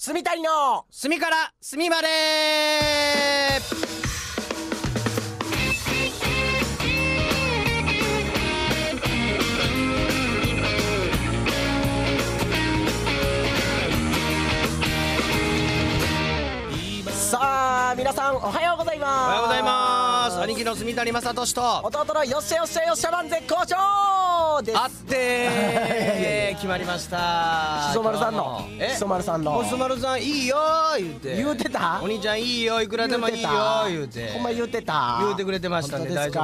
住谷の隅から隅まで。 さあ皆さんおはようございます。 おはようございます。兄貴の住谷正俊と弟のよっしゃよっしゃよっしゃ番絶好調です。 あって決まりました。 しそ丸さんのしそ丸さんのしそ丸さんいいよ言うてた。 お兄ちゃんいいよ、いくらでもいいよ言うてほんま言うてた。 言うてくれてましたんで大丈夫ですよ。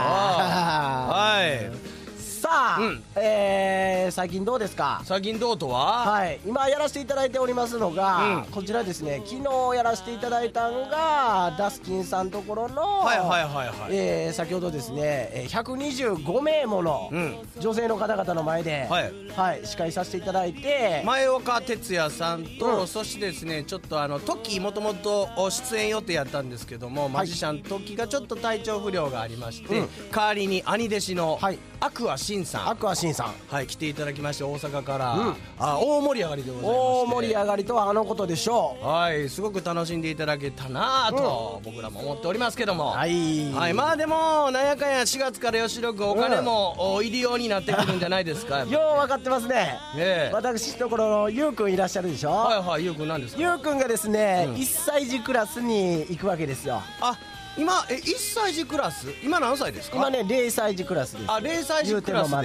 はい。 さあ、最近どうですか。 最近どうとは、 はい、今やらせていただいておりますのが、こちらですね。昨日やらせていただいたのがダスキンさんところの、先ほどですね125名もの女性の方々の前で、司会させていただいて、 前岡哲也さんと、そしてですねちょっとトキもともと出演予定やったんですけども、マジシャントキがちょっと体調不良がありまして、代わりに兄弟子のアクアシンさん、来ていただきまして、大阪から、大盛り上がりでございまして、 大盛り上がりとはあのことでしょう。 はい、すごく楽しんでいただけたなと、僕らも思っておりますけども、まあでもなんやかんや4月から吉野君お金も入りようになってくるんじゃないですか。 よう分かってますね。私のところのゆうくんいらっしゃるでしょ。 ゆうくんなんですか。 ゆうくんがですね、1歳児クラスに行くわけですよ。 今1歳児クラス、今何歳ですか。 今ね0歳児クラスです。 0歳児クラスで、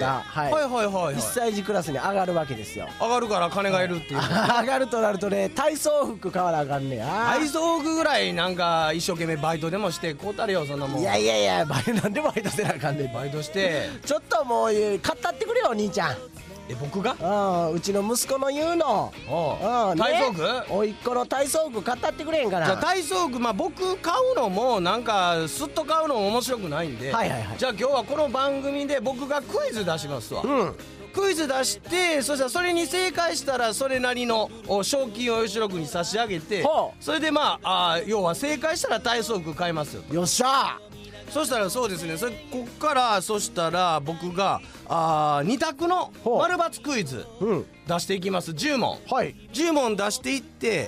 1歳児クラスに上がるわけですよ。 上がるから金がいるっていう上がるとなるとね、体操服買わなあかんねや。 体操服ぐらいなんか一生懸命バイトでもしてこうたれよ、そんなもん。 いやなんでバイトせなあかんねん。 バイトしてちょっともう買ったってくれよお兄ちゃん。 僕がうちの息子の言うの体操服、 おいっ子の体操服買ったってくれへんかな。 じゃあ体操服、僕買うのもなんかすっと買うのも面白くないんで、じゃあ今日はこの番組で僕がクイズ出しますわ。クイズ出して、そしたらそれに正解したらそれなりの賞金を吉野君に差し上げて、それで要は正解したら体操服買いますよ。 よっしゃ。 そしたらそうですね、こっからそしたら僕が2択の丸×クイズ出していきます。10問、10問出していって、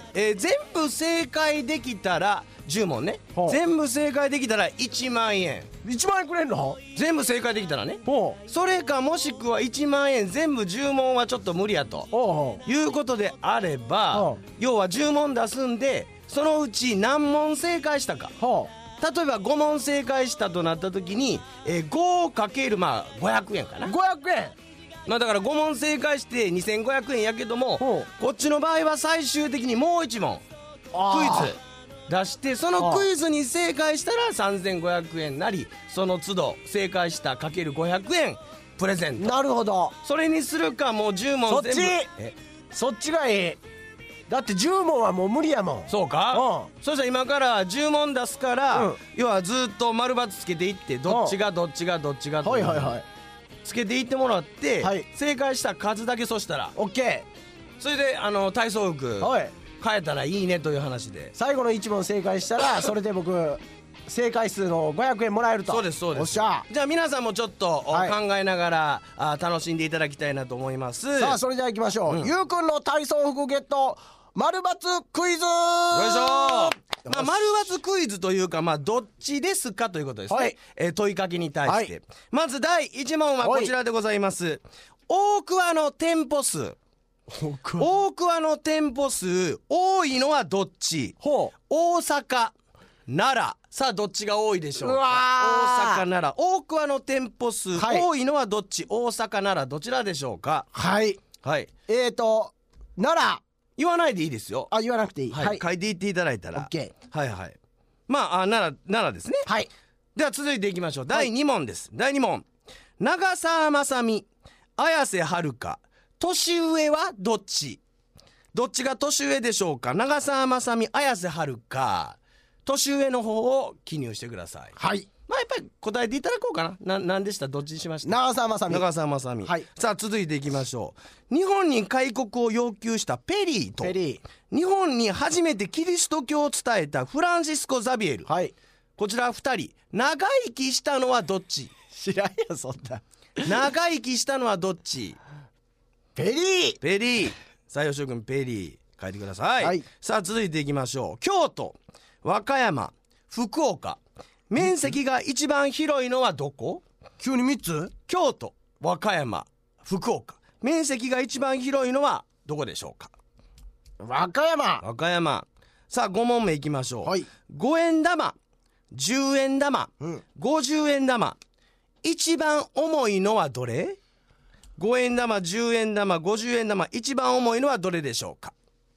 全部正解できたら10問ね、全部正解できたら1万円。 1万円くれんの。 全部正解できたらね。それかもしくは1万円全部10問はちょっと無理やということであれば、要は10問出すんで、そのうち何問正解したか、例えば5問正解したとなった時に、5×500円かな。 500円。 だから5問正解して2500円やけども、こっちの場合は最終的にもう1問クイズ出して、そのクイズに正解したら3500円なり、その都度正解したかける500円プレゼント。 なるほど。 それにするか、もう10問全部そっちがいい。だって10問はもう無理やもん。 そうか。そしたら今から10問出すから、要はずっと丸×つけていって、どっちがとつけていってもらって、正解した数だけ、そしたら OK。 それで体操服変えたらいいねという話で、 最後の1問正解したらそれで僕正解数の500円もらえると。 そうです。おっしゃ。じゃあ皆さんもちょっと考えながら楽しんでいただきたいなと思います。 さあそれでは行きましょう。ゆうくんの体操服ゲット丸×クイズ。よいしょ。丸×クイズというか、どっちですかということですね。問いかけに対して、まず第1問はこちらでございます。大桑の店舗数。大桑の店舗数多いのはどっち。大阪、奈良。さあどっちが多いでしょうか。大阪、奈良。大桑の店舗数多いのはどっち。大阪、奈良、どちらでしょうか。奈良。言わないでいいですよ。 言わなくていい。 書いていっていただいたら。 奈良ですね。では続いていきましょう。第2問です。第2問。長澤まさみ、綾瀬はるか、年上はどっち。どっちが年上でしょうか。長澤まさみ、綾瀬はるか、年上の方を記入してください。やっぱり答えていただこうかな。何でした。どっちにしました。 長澤まさみ。 さあ続いていきましょう。日本に開国を要求したペリーと、日本に初めてキリスト教を伝えたフランシスコ・ザビエル、こちら2人長生きしたのはどっち。 知らんよそんな。 長生きしたのはどっち。 ペリー。 さあ吉尾君ペリー書いてください、 はい、 さあ続いていきましょう。京都、和歌山、福岡、面積が一番広いのはどこ？ 急に3つ？ 京都、和歌山、福岡、面積が一番広いのはどこでしょうか？ 和歌山。 和歌山。さあ5問目いきましょう、 はい、 5円玉、10円玉、50円玉、一番重いのはどれ？5円玉、10円玉、50円玉、一番重いのはどれでしょうか？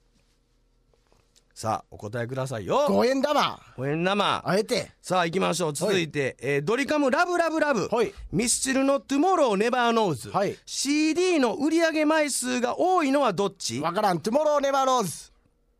さあお答えくださいよ。 5円玉。 5円玉。 あえて。 さあ行きましょう。続いて、ドリカムラブラブラブ、 はい、 ミスチルのトゥモローネバーノーズ、 はい、 CD の売上枚数が多いのはどっち？ わからん。トゥモローネバーノーズ。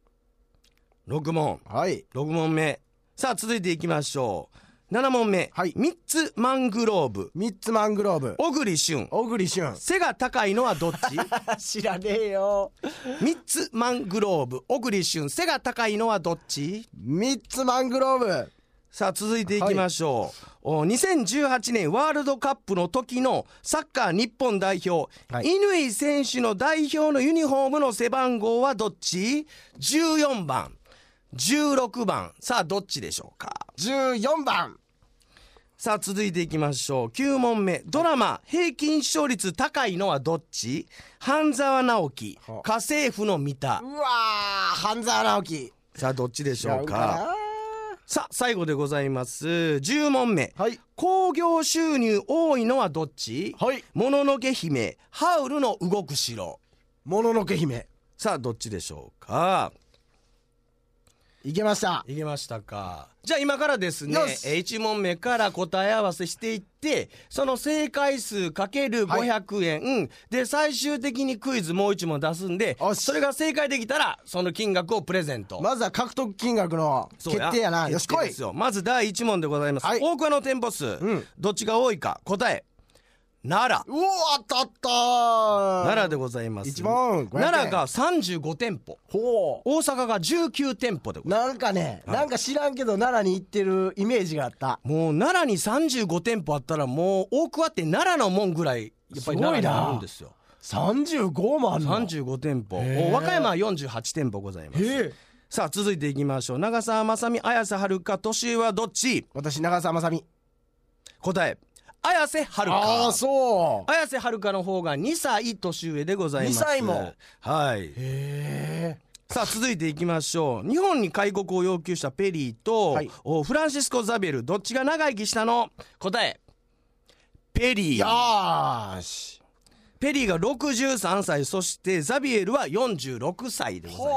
6問。 はい、 6問目。さあ続いていきましょう。7問目、 はい、 3つマングローブ、 3つマングローブ、 小栗旬、 小栗旬。 背が高いのはどっち？ 知らねえよ。 3つマングローブ、小栗旬、背が高いのはどっち ？3つマングローブ。 さあ続いていきましょう、2018年ワールドカップの時のサッカー日本代表、 はい、 乾選手の代表のユニフォームの背番号はどっち？14番、16番。さあどっちでしょうか ？14番。 さあ続いていきましょう。9問目。ドラマ平均視聴率高いのはどっち？半沢直樹、家政婦の三田。 うわー、半沢直樹。 さあどっちでしょうか？さあ最後でございます。10問目、 はい、 興行収入多いのはどっち？ はい、 もののけ姫、ハウルの動く城。 もののけ姫。 さあどっちでしょうか？ いけました。 いけましたか。じゃあ今からですね、1問目から答え合わせしていって、その正解数かける500円、はい、で最終的にクイズもう1問出すんで、それが正解できたらその金額をプレゼント。 まずは獲得金額の決定やな。よし来い。 まず第1問でございます、はい、大桑の店舗数、どっちが多いか。答え奈良。 うお、当たった。 奈良でございます。 1問奈良が35店舗、 ほう、 大阪が19店舗でございます。 なんかね、なんか知らんけど奈良に行ってるイメージがあった。 もう奈良に35店舗あったらもう大桑って奈良のもんぐらいやっぱり奈良にあるんですよ。 35もあるの。 35店舗。和歌山は48店舗ございます。さあ続いていきましょう。長澤まさみ、綾瀬はるか、年上はどっち？ 私長澤まさみ。 答え綾瀬はるか。 ああそう。 綾瀬はるかの方が2歳年上でございます。 2歳も。 はい。 へえ。 さあ続いていきましょう。日本に開国を要求したペリーと、はい、フランシスコ・ザビエル、どっちが長生きしたの？答えペリー。 よーし。 ペリーが63歳、そしてザビエルは46歳でございました。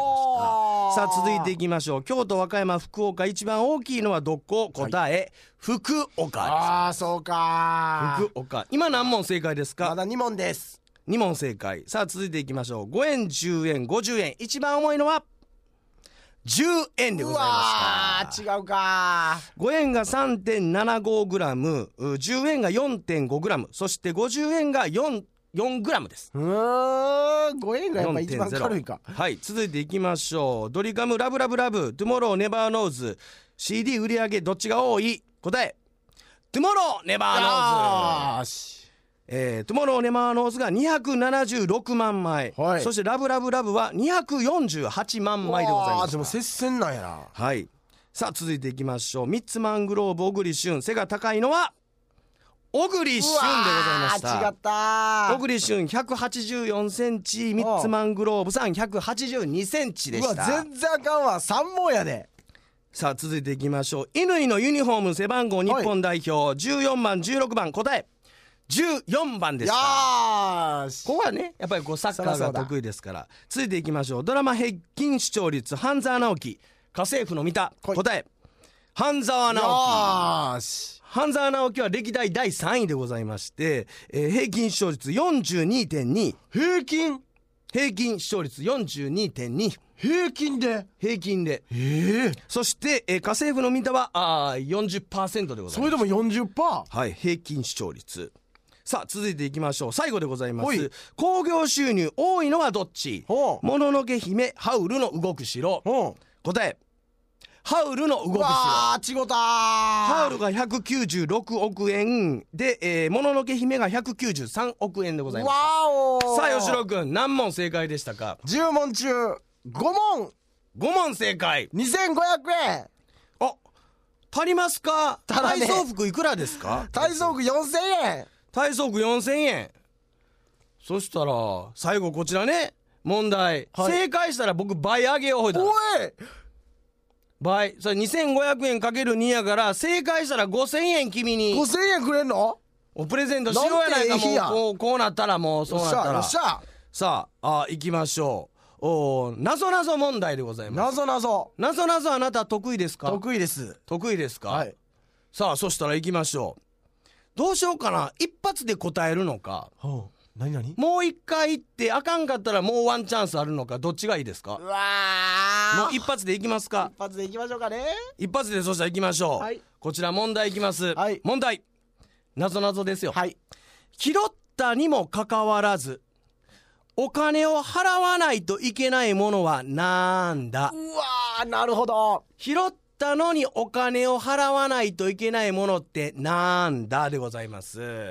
さあ続いていきましょう。京都、和歌山、福岡、一番大きいのはどこ？答え、はい、福岡です。 ああそうか。 福岡。今何問正解ですか？ まだ2問です。 2問正解。さあ続いていきましょう。5円、10円、50円、一番重いのは10円でございました。 違うか。 5円が 3.75g、10円が 4.5g、そして50円が4g です。 5円がやっぱ一番軽いか。 はい、続いていきましょう。ドリカムラブラブラブ、トゥモローネバーノーズ、 CD 売り上げどっちが多い？答えトゥモローネバーノーズ。 よし。 トゥモローネバーノーズが276万枚、はい、そしてラブラブラブは248万枚でございます。 でも接戦なんやな。 はい。さあ続いていきましょう。ミッツマングローブ、小栗旬、背が高いのは小栗旬でございました。 違った。 小栗旬184センチ、ミッツマングローブさん182センチでした。 うわ全然あかんわ。3問やで。 さあ続いていきましょう。乾のユニフォーム背番号日本代表、はい、14番16番、答え14番でした。 よし。 ここはねやっぱりこうサッカーが得意ですから。続いていきましょう。ドラマ平均視聴率、半沢直樹、家政婦の三田、答え半沢直樹。 よし。 半沢直樹は歴代第3位でございまして、平均視聴率 42.2。 平均視聴率 42.2。 平均でそして、家政婦の三田は40% でございます。 それでも 40%。 はい、平均視聴率。さあ続いていきましょう。最後でございます。興行収入多いのはどっち？もののけ姫、ハウルの動く城。答えハウルの動く城。 違った。ハウルが196億円で、もののけ姫が193億円でございます。さあ吉郎くん何問正解でしたか？ 10問中 5問 5問正解。 2500円。 あ、足りますか？ 足らねえ体操服いくらですか？ 体操服4000円。 体操服4000円。そしたら最後こちらね、問題、 はい正解したら僕倍上げよう。ほいだらおい倍、それ2500円かける2やから、正解したら5000円君に 5000円くれんの？ おプレゼントしようやないか。 なんてええ日やもうこうなったら、もうそうなったらよっしゃさあ、行きましょう。なぞなぞ問題でございます。 なぞなぞなぞなぞあなた得意ですか？ 得意です。 得意ですか？ はい。 さあ、そしたら行きましょう。どうしようかな、一発で答えるのか、 何何？ もう一回言ってあかんかったらもうワンチャンスあるのか、どっちがいいですか？ うわもう一発でいきますか？ 一発でいきましょうかね。 一発で、そしたらいきましょう、 はい。 こちら問題いきます、 はい。 問題、なぞなぞですよ。 はい。 拾ったにもかかわらずお金を払わないといけないものはなんだ？ うわー、なるほど。 拾ったのにお金を払わないといけないものってなんだでございます。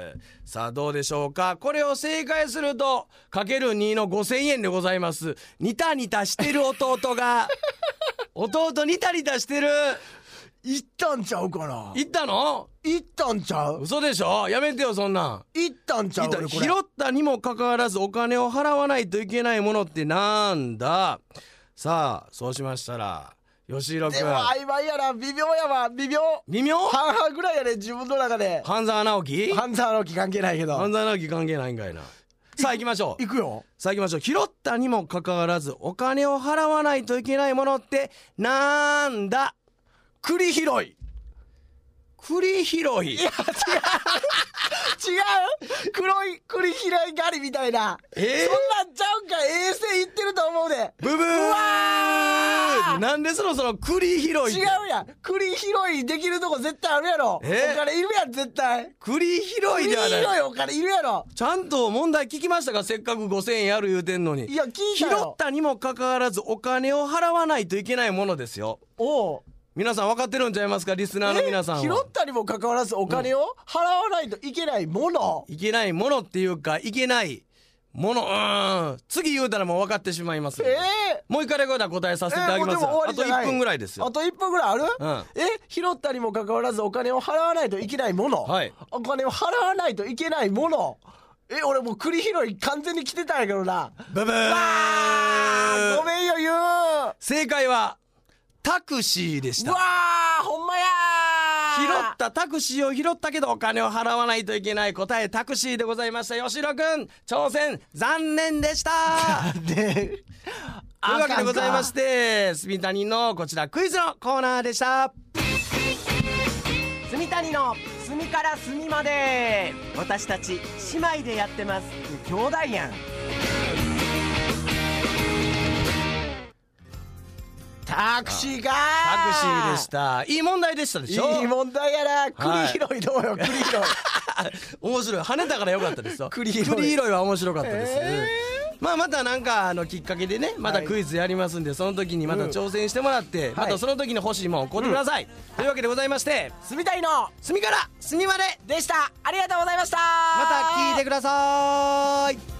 さあ、どうでしょうか。これを正解するとかける2の5000円でございます。ニタニタしてる弟が弟ニタニタしてる。 いったんちゃうかな。 行ったの？ いったんちゃう？ 嘘でしょ、やめてよそんなん。 いったんちゃう？ 拾ったにもかかわらずお金を払わないといけないものってなんだ？さあ、そうしましたら吉弘君。 でも曖昧やな、微妙やわ、微妙。 微妙？ 半々ぐらいやね、自分の中で。 半沢直樹？ 半沢直樹関係ないけど。 半沢直樹関係ないんかいな。さあ行きましょう。 行くよ。 さあ行きましょう。拾ったにもかかわらずお金を払わないといけないものってなんだ？ 栗拾い。 栗拾い。 いや、違う違う黒い栗拾い狩りみたいな。そんなんちゃうんか。衛星言ってると思うで。 ブブー。 うわー、 なんでその栗拾いって。 違うやん。栗拾いできるとこ絶対あるやろ。お金いるやん、絶対。 栗拾いではない。 栗拾いお金いるやろ。 ちゃんと問題聞きましたか？せっかく5000円やる言うてんのに。 いや、聞いた拾よ。 ったにもかかわらずお金を払わないといけないものですよ。 おう。 皆さん分かってるんちゃいますか？リスナーの皆さんは。 拾ったにもかかわらずお金を払わないといけないもの。 いけないものっていうか、いけないもの。次言うたらもう分かってしまいます。もう一回だけ答えさせていただきます。あと1分ぐらいですよ。 あと1分ぐらいある？拾ったにもかかわらずお金を払わないといけないもの。 はい。 お金を払わないといけないもの。俺もう栗拾い完全に来てたんやけどな。 ブブー。 ごめんよ、言う。 正解はタクシーでした。 うわー、ほんまやー。拾ったタクシーを拾ったけどお金を払わないといけない。答えタクシーでございました。吉野くん挑戦残念でした。というわけでございまして、住谷のこちらクイズのコーナーでした。 住谷の隅から隅まで、私たち姉妹でやってます。兄弟やん。 タクシーかタクシーでした。いい問題でしたでしょ。 いい問題やな。栗拾いどうよ、栗拾い。 面白い。跳ねたからよかったですよ。 栗拾いは面白かったです。またなんかきっかけでね、またクイズやりますんで、その時にまた挑戦してもらって、またその時に欲しいもん送ってください。というわけでございまして、 住谷の隅から隅まででした。ありがとうございました。 また聞いてください。